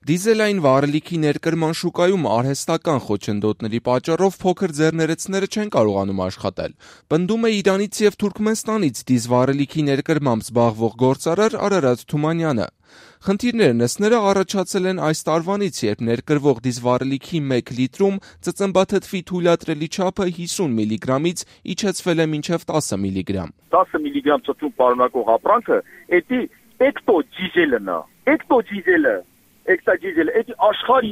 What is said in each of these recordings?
Դիզելային վառելիքի ներկրման շուկայում արհեստական խոչընդոտների պատճառով փոքր ձեռներեցները չեն կարողանում աշխատել։ Պնդում է Իրանից և Թուրքմենստանից դիզվառելիքի ներկրմամբ զբաղվող գործարար Արարատ Թումանյանը։ Խնդիրները նսները առաջացել են այս տարվանից, երբ ներկրվող դիզվառելիքի 1 լիտրում ծծմբաթթվի թույլատրելի չափը 50 միլիգրամից իջեցվել է մինչև 10 միլիգրամ։ 10 միլիգրամ ծծումբ պարունակող ապրանքը էդի էկտոդիզելն է։ Էկտոդիզելը էդի աշխարհի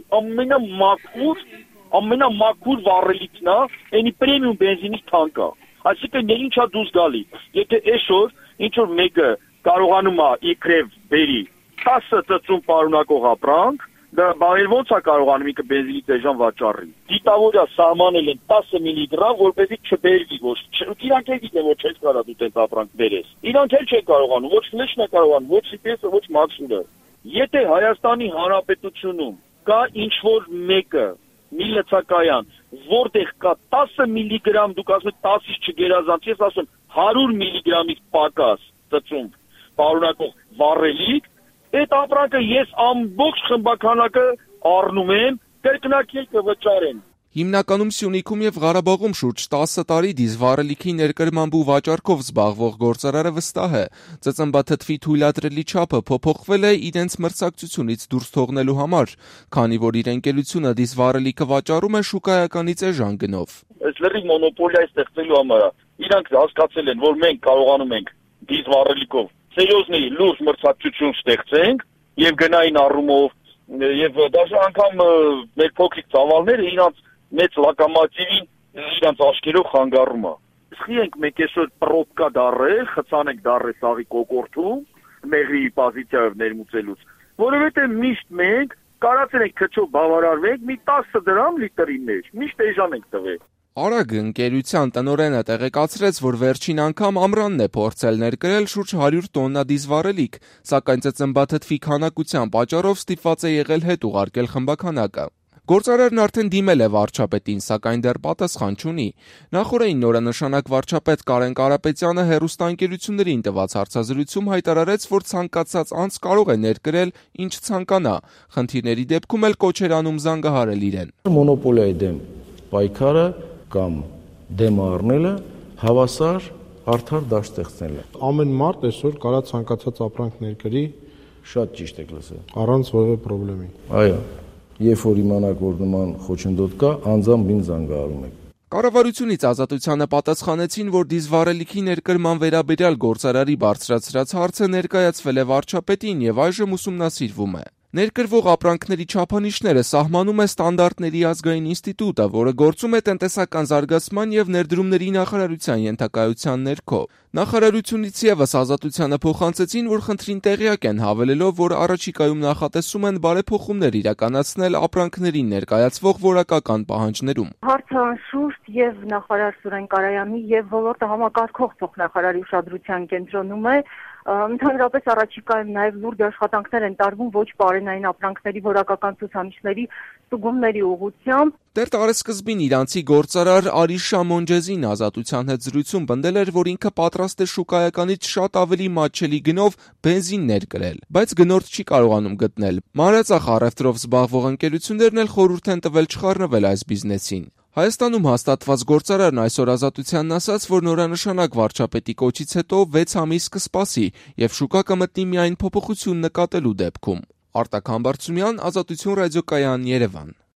ամենամաքուր վառելիքն է, այնի պրեմիում բենզինից թանկ է։ Այսինքն ինչա դուրս գալի։ Եթե այսօր ինչ որ մեկը կարողանում է իբրև բերի 10 ծծումբ պարունակող ապրանք, դա ոնց է կարողանում ինքը բենզինի դեժան վաճառի։ Դիտավորյա սահմանել են 10 միլիգրամ, որպեսզի չբերվի ոչ։ Իրանք էլ գիտեն, որ չես կարող դու տես ապրանք բերես։ Իրանք էլ չեն կարողանում, ոչ ֆլեշն է կարողանում, ոչ CPS-ը, ոչ մաքսուրը։ Եթե Հայաստանի Հանրապետությունում կա ինչ-որ մեկը, մի լցակայան, որտեղ կա 10 միլիգրամ, դուք ասում եք 10-ից չգերազանց, ես ասում 100 միլիգրամից պակաս ծծումբ պարունակող վառելիք, այդ ապրանքը ես ամբողջ խմբականակը առնում եմ, կրկնակի կվճարեմ։ Հիմնականում Սյունիքում և Ղարաբաղում շուրջ 10 տարի դիզվառելիքի ներկրմամբ ու վաճառքով զբաղվող գործարարը վստահ է, ծծմբաթթվի թույլատրելի չափը փոփոխվել է իրենց մրցակցությունից դուրս թողնելու համար, քանի որ իր ընկերությունը դիզվառելիքը վաճառում է շուկայականից էժան գնով։ Այս լրիվ մոնոպոլիա ստեղծելու համար իրանք հասկացել են, որ մենք կարողանում ենք դիզվառելիքով սերիոզնի լուրջ մրցակցություն ստեղծենք եւ գնային առումով եւ դաժե անգամ մեր փոքրիկ ծավալները իրանք մեծ լոկոմոտիվին իրանք աշկերով խանգարում է։ Սխի ենք մենք այսօր պրոբկա դարել, խցանենք դարել սաղի կոկորտում, մեղրի պոզիցիայով ներմուծելուց, որովհետեւ միշտ մենք կարացել ենք քչով բավարարվենք մի 10 դրամ լիտրի մեջ, միշտ էժան ենք տվել։ Արագ ընկերության տնօրենը տեղեկացրեց, որ վերջին անգամ ամռանն է փորձել ներկրել շուրջ 100 տոննա դիզվառելիք, սակայն ծծմբաթթվի քանակության պատճառով ստիպված է եղել հետ ուղարկել խմբականակը։ Գործարարն արդեն դիմել է վարչապետին, սակայն դեռ պատասխան չունի։ Նախորդին նորանշանակ վարչապետ Կարեն Կարապետյանը հեռուստաընկերություններին տված հարցազրույցում հայտարարեց, որ ցանկացած անձ կարող է ներկրել ինչ ցանկանա։ Խնդիրների դեպքում էլ կոչ էր անում զանգահարել իրեն։ Մոնոպոլիայի դեմ պայքարը կամ դեմ առնելը հավասար արդար դաշտ ստեղծելը։ Ամեն մարդ այսօր կարա ցանկացած ապրանք ներկրի, շատ ճիշտ եք լսել, առանց որևէ խնդրի։ Այո, երբ որ իմանաք, որ նման խոչընդոտ կա, անձամբ ինձ զանգահարում եք։ Կառավարությունից Ազատությանը պատասխանեցին, որ դիզվառելիքի ներկրման վերաբերյալ գործարարի բարձրացրած հարցը ներկայացվել է վարչապետին եւ այժմ ուսումնասիրվում է։ Ներկրվող ապրանքների չափանիշները սահմանում է Ստանդարտների ազգային ինստիտուտը, որը գործում է տնտեսական զարգացման և ներդրումների նախարարության ենթակայության ներքո։ Նախարարությունից ևս Ազատությանը փոխանցեցին, որ խնդրին տեղյակ են, հավելելով, որ առաջիկայում նախատեսում են բարեփոխումներ իրականացնել ապրանքներին ներկայացվող որակական պահանջներում։ Հարցը անշուշտ եւ նախարար Սուրեն Կարայանի եւ ոլորտը համակարգող փոխնախարարի ուշադրության կենտրոնում է։ Ընդհանրապես առաջիկայում նաև լուրջ աշխատանքներ են տարվում ոչ պարենային ապրանքների որակական ցուցանիշների ստուգումների ուղղությամբ։ Դեռ տարեսկզբին իրանցի գործարար Արիշա Մոնջեզին Ազատության հետ զրույցում պնդել էր, որ ինքը պատրաստ է շուկայականից շատ ավելի մատչելի գնով բենզին ներկրել, բայց գնորդ չի կարողանում գտնել։ Մանրածախ առևտրով զբաղվող ընկերություններն էլ խորհուրդ են տվել չխառնվել այս բիզնեսին։ Հայաստանում հաստատված գործարարն այսօր Ազատությանն ասաց, որ նորանշանակ վարչապետի կոչից հետո 6 ամիս կսպասի եւ շուկա կմտնի միայն փոփոխություն նկատելու դեպքում։ Արտակ Համբարձումյան, Ազատություն ռադիոկայան, Երևան։